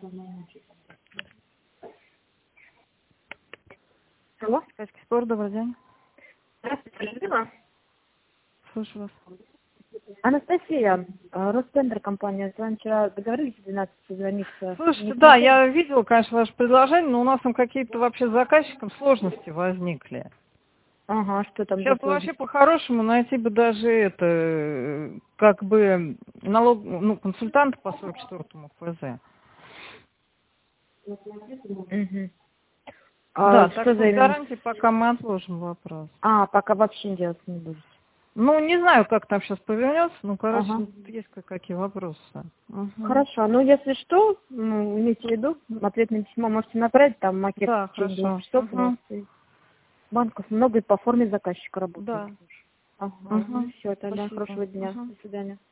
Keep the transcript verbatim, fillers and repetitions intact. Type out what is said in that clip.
Алло. Качка Спорт, добрый день. Здравствуйте, Людмила. Слушаю вас. Анастасия, э, Ростендер компания. С вами вчера договорились в двенадцать созвониться. Слушайте, Не да, смотрели? я видела, конечно, ваше предложение, но у нас там какие-то вообще с заказчиком сложности возникли. Ага, что там Сейчас за бы вообще сложность? по-хорошему найти бы даже это, э, как бы, налог, ну, консультанта по сорок четвёртому ФЗ. Угу. Да, А так что что за с именно? гарантией пока мы отложим вопрос. А, пока вообще делать не будете. Ну, не знаю, как там сейчас повернется, ну, короче, Ага. тут есть кое-какие вопросы. Мгм. Хорошо. Ну, если что, ну, имейте в виду, ответное письмо можете направить, там макет Да, в течение двух хорошо. часов у нас. Мгм. И банков много и по форме заказчика работает. Да. Ага. Ну Мгм. все, тогда Спасибо. хорошего дня. Мгм. До свидания.